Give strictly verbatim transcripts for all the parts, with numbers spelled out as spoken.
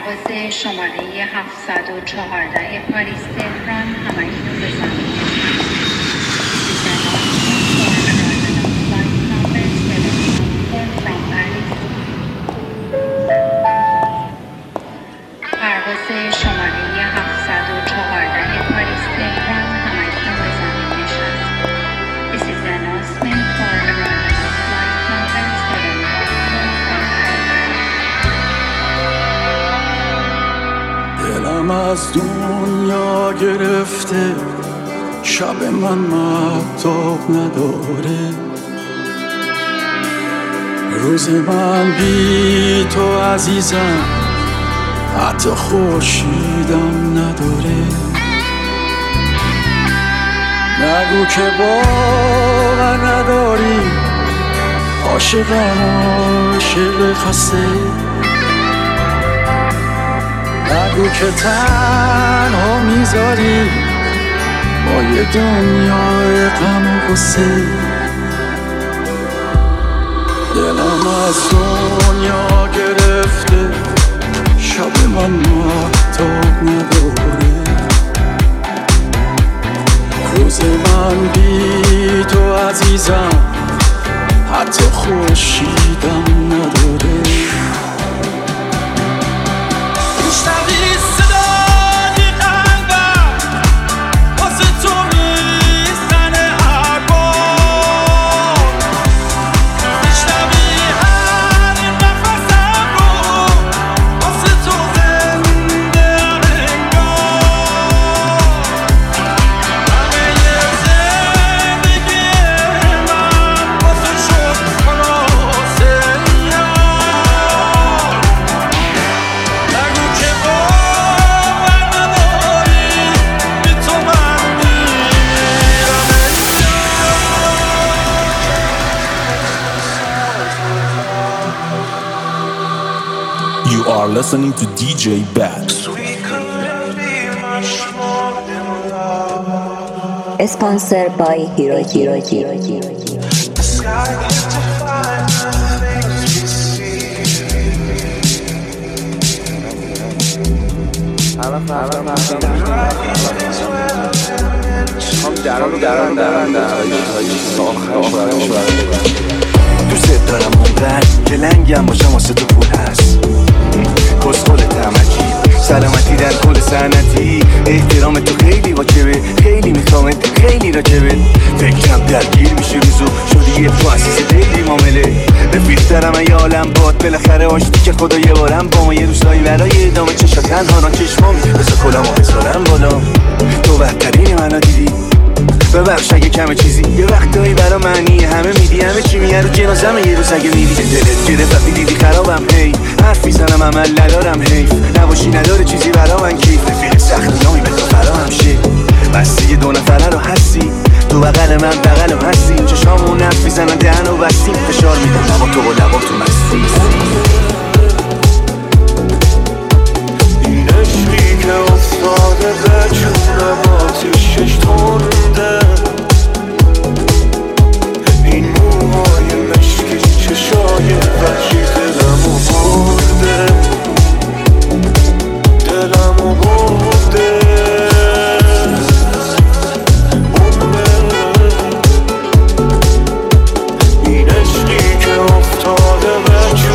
پرواز شماره هفتصد و چهارده پاریس تهران همکنون به زمین پرواز شماره هفتصد و چهارده پاریس تهران همکنون به زمین نشست. This is the announcement for arrival of flight number seven one four. دلم از دنیا گرفته، شب من مهتاب نداره، روز من بی تو عزیزم حتی خورشیدم نداره. نگو که باور نداری، عاشقم عاشق خسته. نگو که تنها میذاری با یه دنیای غم و غصه. دلم از دنیا گرفته، شب من مهتاب نداره، روز من بی تو عزیزم حتی خورشیدم نداره. میشنوی صدای قلبم واسه تو میزنه هر بار، میشنوی هر نفسم رو واسه تو زنده انگار. همه زندگی من واسه شد خلاصه یار. نگو که باور نداری، بی تو من میرم You are listening to دی جی Bad. Sponsored by Hiroki. Hiroki. دوست دارم اونقدر که لنگم باشم واسه تو پول هست. کسخل تمکی سلامتی در کل سنتی، احترام تو خیلی واجبه، خیلی میخوامت خیلی راجبه. فکرم درگیر میشه روزو شدی یه تو اساس دیلی معامله. رفیق‌ترم ای عالم باد بالاخره آشتی که خدا یه بارم با ما یه روزایی برای ادامه چشا تنها نا چشمام بذار کلامو بذارم بالا. تو بهترین منو دیدی ببخش اگه کمه چیزی، یه وقتایی برا معنی همه میدی، همه چی میگه رو جنازمه یه روز اگه میری. دلت گرفت وقتی دیدی خرابم، هی حرف میزنم عمل ندارم، حیف نباشی نداره چیزی برا من کیف. رفیق سخت نامی به تو فراهم شه، بستی یه دو نفره رو هستی، تو بغل من بغلم هستی. چشامون نف میزنن دهن و بستیم، فشار میدم لبا تو و لبا تو مستی. این عشقی که افتاده به چونم آتیشش تنده، این موهای مشکی چشای وحشی دلمو برده، دلمو برده. این عشقی که افتاده به چونم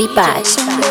J Bash.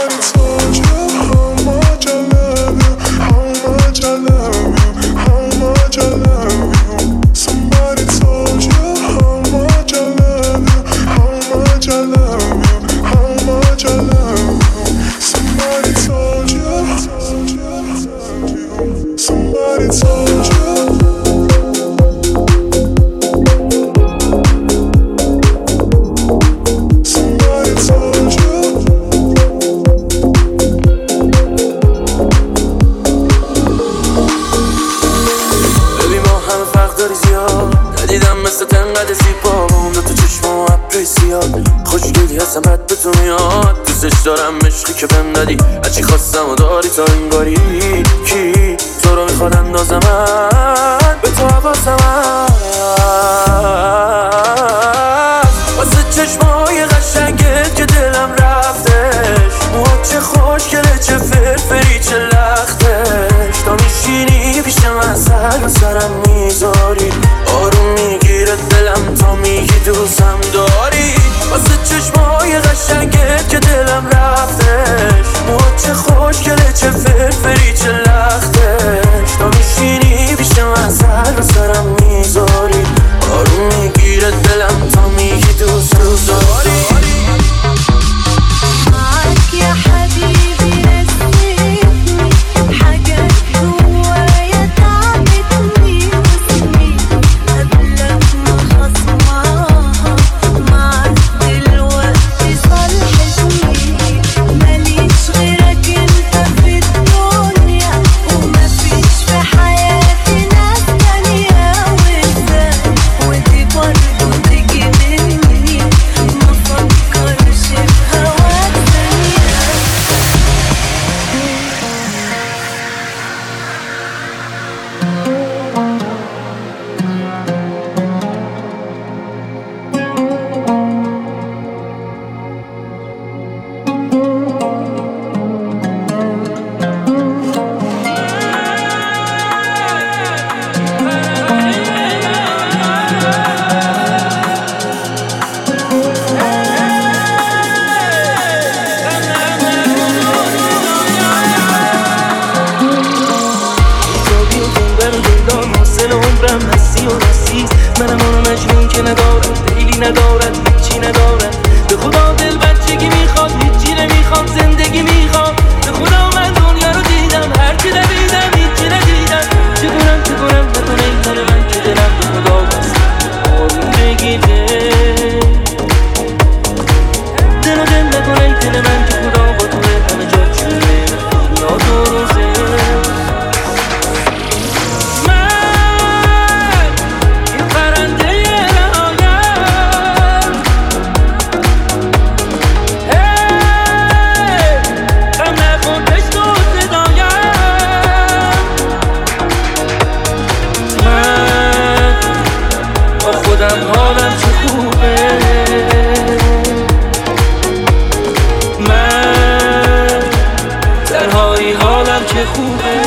دارم عشقی که بهم دادی هرچی خواستم و داری تا این باری کی تو رو میخواد اندازه من به تو حواسم هست واسه چشمای قشنگت که دلم رفتش موها چه خوشگله چه فرفری چه لختش تا میشینی پیش من سر و سرم میذاری آروم میگیره دلم تا میگی دوستم داری واسه چشمای قشنگت که دلم رفتش موها چه خوشگله چه فرفری چه لختش تا میشینی پیش من سر و سرم میذاری آروم میگیره دلم تا میگی دوست دوست داری معاك يا حبيبي نسيتني حاجات جوايا تعبتني وسنين قبلك ما خصمها معاك دلوقتي صالحتني ماليش غيرك انت في الدنيا ومفيش في حياتي ناس تانية وازاي ودي برضه تيجي مني مفكرش بهواك ثانية منم اونو مجنون که ندارم دیلی ندارم هیچی ندارم به خدا دل بچگی میخواد هیچی نمیخوام زندگی میخوام به خدا من دنیا رو دیدم هرچی دویدم هیچی ندیدم چطورم چطورم نکنه این تن من که دلم به خدا بست آروم بگیره دل و دل نکنه این تن من که خدا با توه همه جا چونه دنیا دو روزه حالم چه خوبه من تنهایی حالم چه خوبه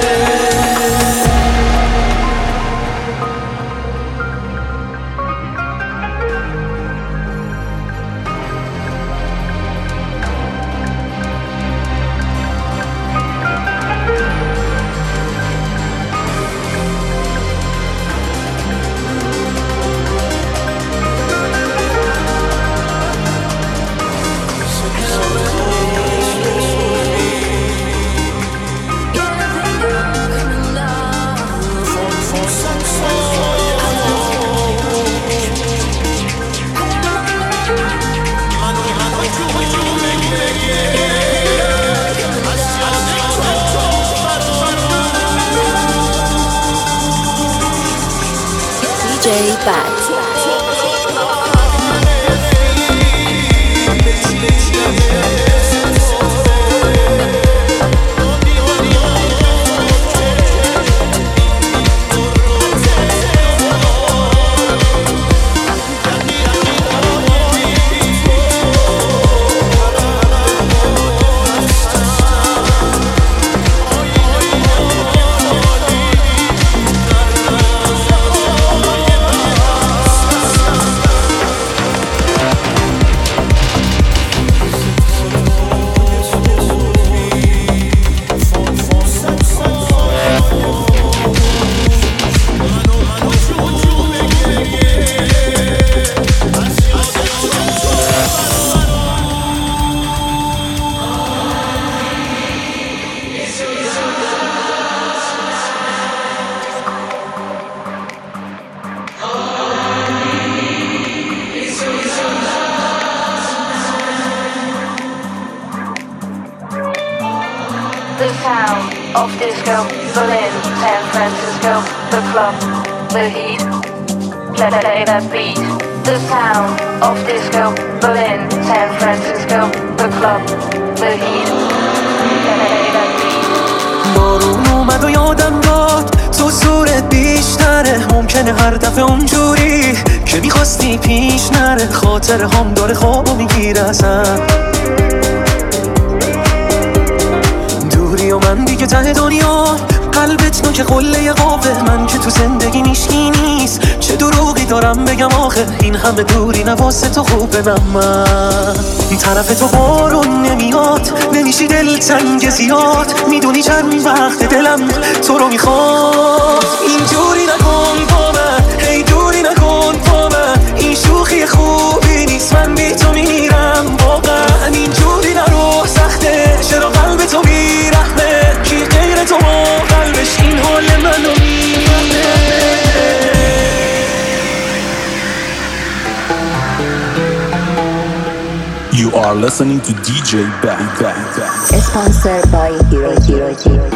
J Bash. of disco, Berlin, San Francisco, the club, the heat, play, play that beat. The sound of disco, Berlin, San Francisco, the club, the heat, play, play that beat. بارون اومد و یادم داد تو زورت بیشتره، ممکنه هر دفعه اونجوری که میخواستی پیش نره، خاطر هم داره خوابو میگیره ازم، دوری و من دیگه ته دنیا، قلبت نوک قله قوه، من که تو زندگی نیشکی نیست، چه دروغی دارم بگم آخه، این همه دوری نواسه تو خوبه، من من طرف تو بارون نمیاد، نمیشی دلتنگ زیاد، میدونی چند وقت دلم تو رو میخواد، اینجوری نکن با من، هی دوری نکن با من، این شوخی خوبی نیست، من بی تو میرم واقعا، اینجوری نرو سخته، چرا قلب تو بیرحمه، کی غیر تو با قلبش این حال منو میفهمه. You are listening to D J Back. Sponsored by Hero Hero Hero.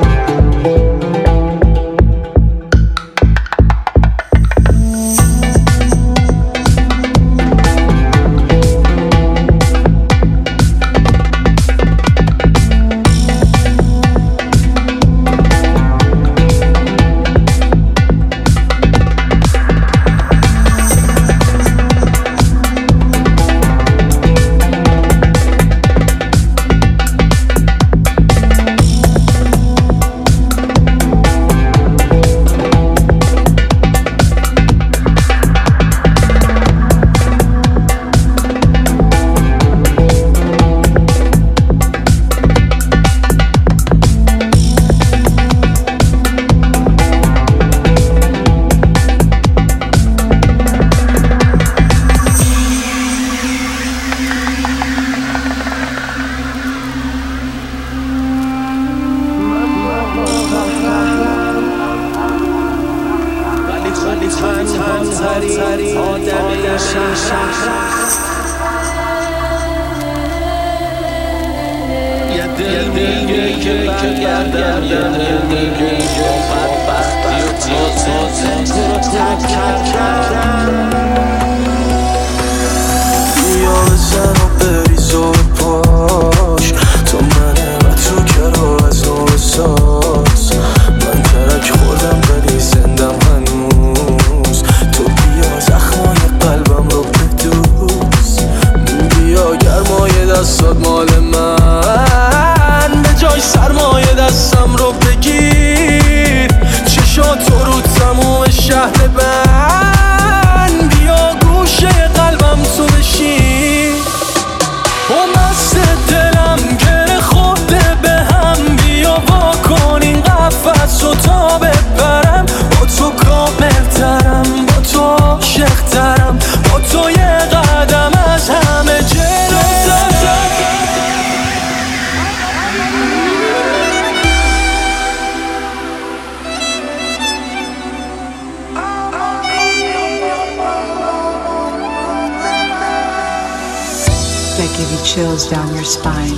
Chills down your spine.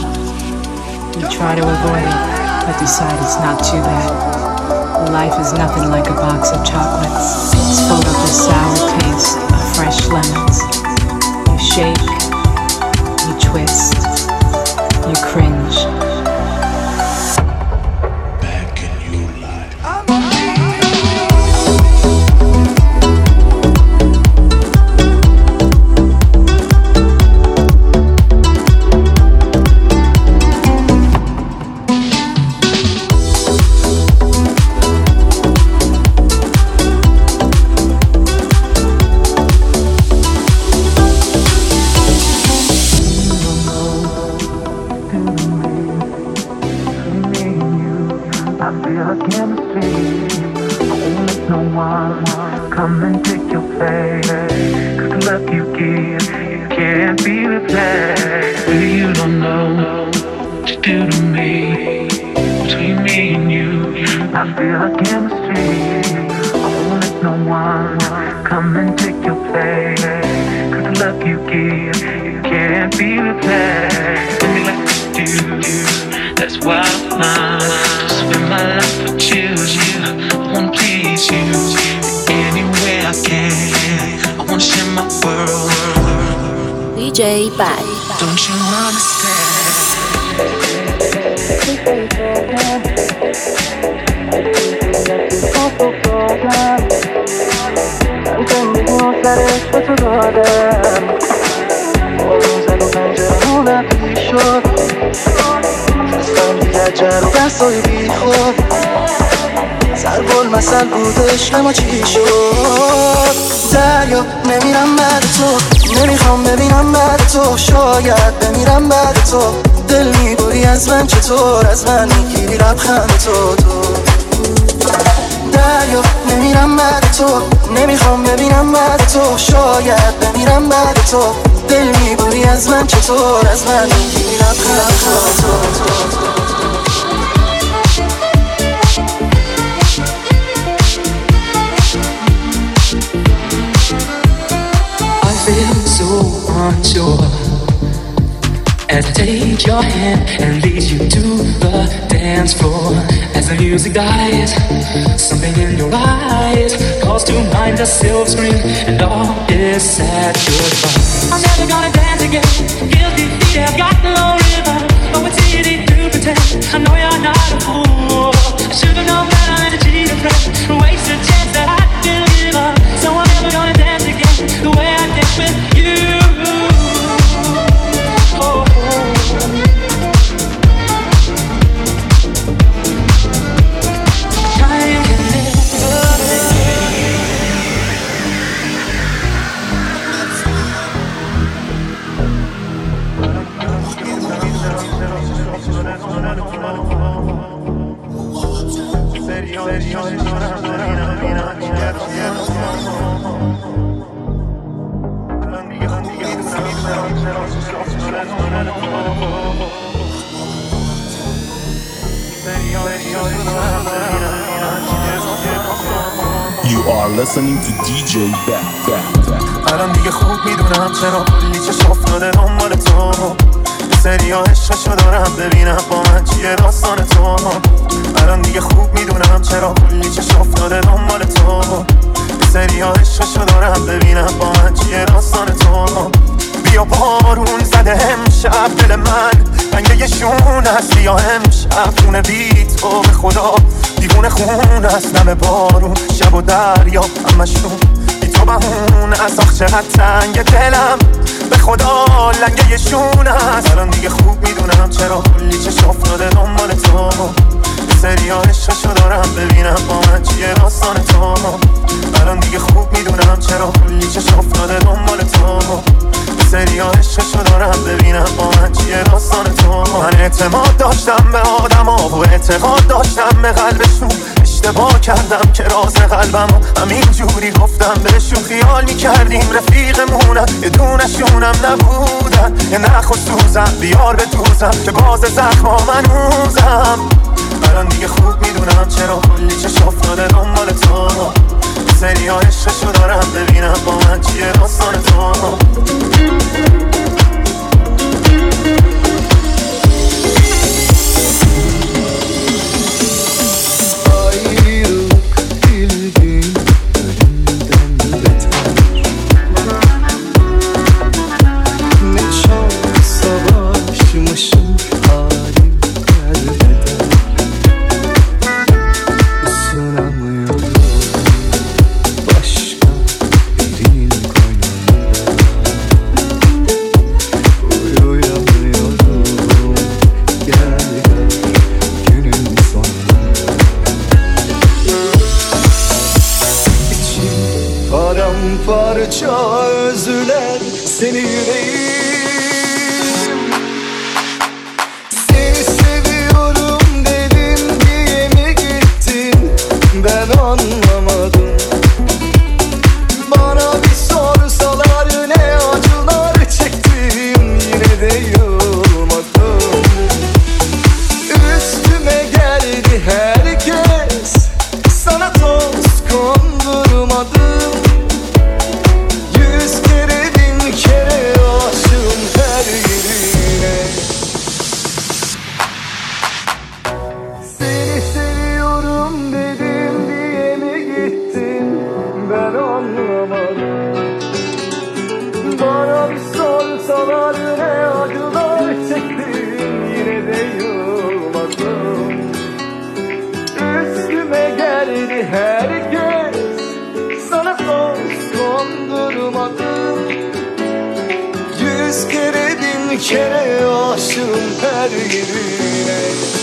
You try to avoid it, but decide it's not too bad. Life is nothing like a box of chocolates. It's filled up with sour taste of fresh lemons. You shake, you twist, you cringe. That's why I spend my life to choose you. I wanna please you any way I can. I wanna share my world. D J Bad. Don't you understand? سرش به تو دادم آروم زد و پنجره رو نپی شد خستم دیگر جر و بحثای بی خود سرگل مثل بودش اما چی شد دریا نمیرم بعد تو نمیخوام ببینم بعد تو شاید بمیرم بعد تو دل میبری از من چطور از من میگیری لبخند تو تو دریا نمیرم بعد تو نمیخوام ببینم بعد تو شاید بمیرم بعد تو دل میبری از من چطور از من میگیری لبخند تو تو I feel so unsure as I take your hand and lead you to the dance floor. As the music dies, something in your eyes calls to mind a silver screen, and all is sad goodbye. I'm never gonna dance again. Guilty feet have got no rhythm. Oh, it's easy to pretend. I know you're not a fool. I should've known better than to cheat a friend. Waste a chance that I didn't give up. So I'm never gonna dance again the way I did with you. Oh. You are listening to D J Back Back Back. الان دیگه خوب میدونم چرا کلی چشم افتاده دنبال تو سریا عشقشو دارم ببینم با من چیه داستان تو الان دیگه خوب میدونم چرا کلی چشم افتاده دنبال تو سریا عشقشو دارم ببینم با من چیه داستان تو بیا بارون زده امشب دل من رنگ یه شون هست بیا امشب خونه بی تو به خدا دیوونه خون هست نم بارون شب و دریا همشون بی تو بهون از آخ چقدر تنگ دلم به خدا لنگه یه شون هست الان دیگه خوب میدونم چرا کلی چشم افتاده دنبال تو سریا عشقشو دارم ببینم با من چیه داستان تو الان دیگه خوب میدونم چرا کلی چشم افتاده دنبال تو سریا عشقشو دارم ببینم با من چیه داستان تو من اعتماد داشتم به آدم ها و اعتقاد داشتم به قلبشون اشتباه کردم که راز قلبم همین جوری گفتم بهشون خیال میکردیم رفیقمونم یه دونشونم نبودن یه نخ و سوزم بیار به دوزم که باز زخما منوزم الان دیگه خوب میدونم چرا کلی چشم افتاده دنبال تو سریا عشقشو دارم ببینم با من چیه داستان تو parça özler seni yüreğim Seni seviyorum dedim diye mi gittin ben anlamadım Bana bir sorsalar ne acılar çektim yine de yılmadım Üstüme geldi herkes sana toz kondurmadım Yüz kere bin kere aşığım her yerine kondurmadın. Yüz kere bin kere aşığım her yerine.